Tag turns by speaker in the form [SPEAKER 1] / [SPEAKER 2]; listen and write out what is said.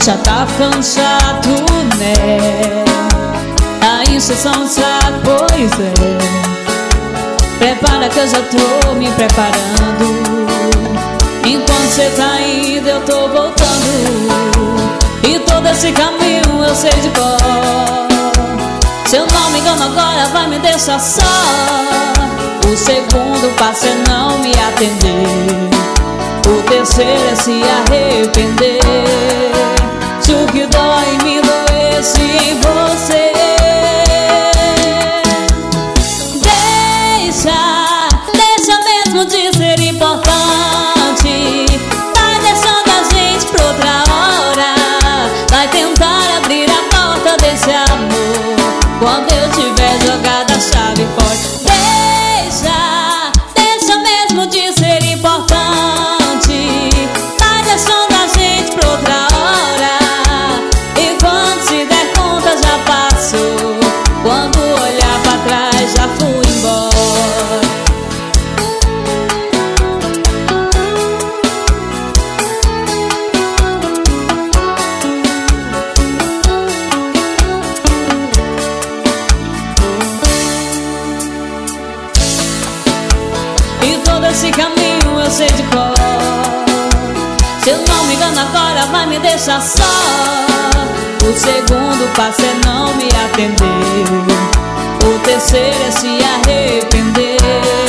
[SPEAKER 1] Já tá ficando chato, né? A instrução de saco, pois é. Prepara que eu já tô me preparando. Enquanto cê tá indo eu tô voltando. E todo esse caminho eu sei de cor. Se eu não me engano agora vai me deixar só. O segundo passo é não me atender. O terceiro é se arrepender. Se o que dói me doesse em você. Deixa mesmo de ser importante. Vai deixando a gente pra outra hora. Vai tentar abrir a porta desse amor quando eu tiver jogado a chave fora. Deixa mesmo de ser importante. Vai deixando a gente pra outra hora. E quando se der conta já passou. Quando olhar pra trás já fui embora. E todo esse caminho eu sei de cor. Se eu não me engano agora vai me deixar só. O segundo passo é não me atender. O terceiro é se arrepender.